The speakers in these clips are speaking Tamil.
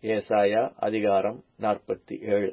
ஏசாயா அதிகாரம் 47.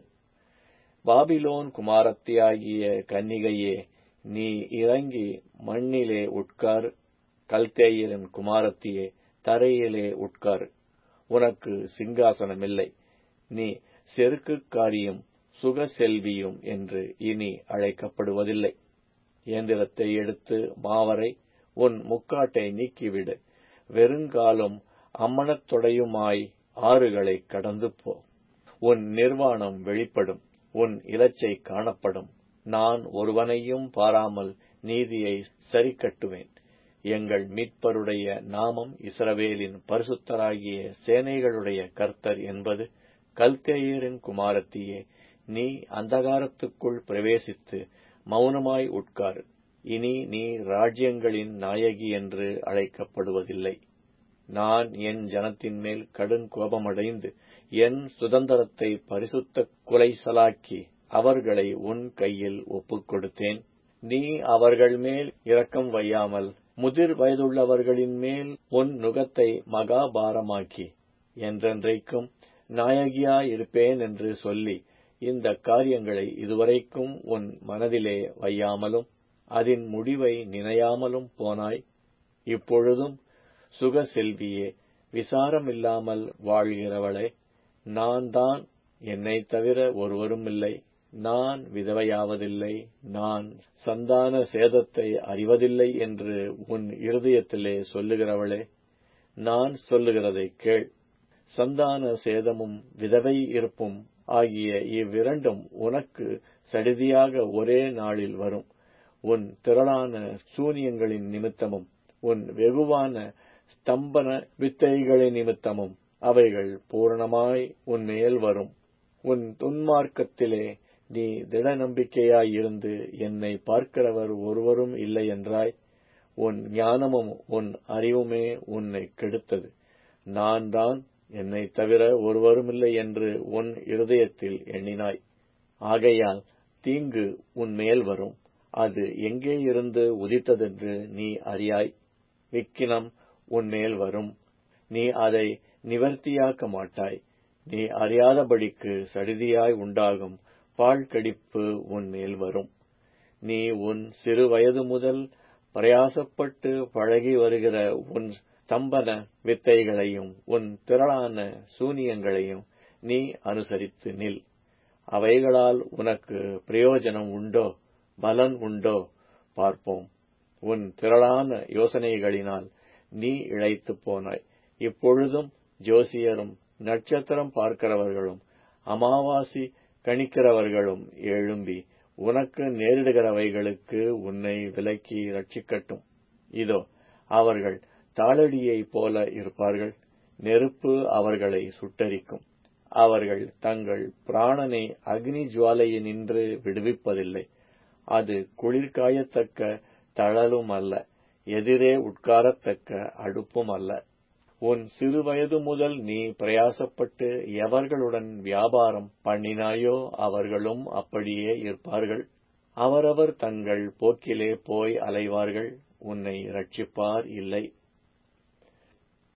பாபிலோன் குமாரத்தியாகிய கன்னிகையே, நீ இறங்கி மண்ணிலே உட்கார். கல்தேயரின் குமாரத்தியே, தரையிலே உட்கார். உனக்கு சிங்காசனமில்லை. நீ செருக்குக்காரியும் சுகசெல்வியும் என்று இனி அழைக்கப்படுவதில்லை. இயந்திரத்தை எடுத்து மாவரை, உன் முக்காட்டை நீக்கிவிடு. வெறுங்காலும் அம்மணத்தொடையுமாய் ஆறுகளை கடந்து போ. உன் நிர்வாணம் வெளிப்படும், உன் இலச்சை காணப்படும். நான் ஒருவனையும் பாராமல் நீதியை சரிக்கட்டுவேன். எங்கள் மீட்பருடைய நாமம் இஸ்ரவேலின் பரிசுத்தராகிய சேனைகளுடைய கர்த்தர் என்பது. கல்தேயரின் குமாரத்தியே, நீ அந்தகாரத்துக்குள் பிரவேசித்து மௌனமாய் உட்கார். இனி நீ ராஜ்யங்களின் நாயகி என்று அழைக்கப்படுவதில்லை. நான் என் ஜனத்தின் மேல் கடும் கோபமடைந்து என் சுதந்திரத்தை பரிசுத்த குலைச்சலாக்கி அவர்களை உன் கையில் ஒப்புக்கொடுத்தேன். நீ அவர்கள் மேல் இரக்கம் வையாமல் முதிர் வயதுள்ளவர்களின் மேல் உன் நுகத்தை மகாபாரமாக்கி என்றென்றைக்கும் நாயகியாயிருப்பேன் என்று சொல்லி இந்த காரியங்களை இதுவரைக்கும் உன் மனதிலே வையாமலும் அதன் முடிவை நினையாமலும் போனாய். இப்பொழுதும் சுகசெல்வியே, விசாரமில்லாமல் வாழ்கிறவளே, நான் தான், என்னைத் தவிர ஒருவரும் இல்லை. நான் விதவையாவதில்லை, நான் சந்தான சேதத்தை அறிவதில்லை என்று உன் இருதயத்திலே சொல்லுகிறவளே, நான் சொல்லுகிறதைக் கேள். சந்தான சேதமும் விதவை இருப்பும் ஆகிய இவ்விரண்டும் உனக்கு சடிதியாக ஒரே நாளில் வரும். உன் திரளான சூனியங்களின் நிமித்தமும் உன் வெகுவான ஸ்தம்பன வித்தைகளின் நிமித்தமும் அவைகள் பூரணமாய் உன்மேல் வரும். உன் துன்மார்க்கத்திலே நீ திட நம்பிக்கையாயிருந்து என்னை பார்க்கிறவர் ஒருவரும் இல்லை என்றாய். உன் ஞானமும் உன் அறிவுமே உன்னை கெடுத்தது. நான் தான், என்னைத் தவிர ஒருவருமில்லை என்று உன் இருதயத்தில் எண்ணினாய். ஆகையால் தீங்கு உன்மேல் வரும். அது எங்கே இருந்து உதித்ததென்று நீ அறியாய். விக்கினம் உன்மேல் வரும். நீ அதை நிவர்த்தியாக்க மாட்டாய். நீ அறியாதபடிக்கு சடிதியாய் உண்டாகும் பாழ்கடிப்பு உன்மேல் வரும். நீ உன் சிறு வயது முதல் பிரயாசப்பட்டு பழகி வருகிற உன் ஸ்தம்பன வித்தைகளையும் உன் திரளான சூனியங்களையும் நீ அனுசரித்து நில். அவைகளால் உனக்கு பிரயோஜனம் உண்டோ, பலன் உண்டோ? பார்ப்போம். உன் திரளான யோசனைகளினால் நீ இளைத்துப் போனாய். இப்பொழுதும் ஜோசியரும் நட்சத்திரம் பார்க்கிறவர்களும் அமாவாசி கணிக்கிறவர்களும் எழும்பி உனக்கு நேரிடுகிறவைகளுக்கு உன்னை விலக்கி ரட்சிக்கட்டும். இதோ, அவர்கள் தாளடியைப் போல இருப்பார்கள். நெருப்பு அவர்களை சுட்டரிக்கும். அவர்கள் தங்கள் பிராணனை அக்னி ஜுவாலையினின்று விடுவிப்பதில்லை. அது குளிர்காயத்தக்க தழலும் அல்ல, எதிரே உட்காரத்தக்க அடுப்பும் அல்ல. உன் சிறுவயது முதல் நீ பிரயாசப்பட்டு எவர்களுடன் வியாபாரம் பண்ணினாயோ அவர்களும் அப்படியே இருப்பார்கள். அவரவர் தங்கள் போக்கிலே போய் அலைவார்கள். உன்னை இரட்சிப்பார் இல்லை.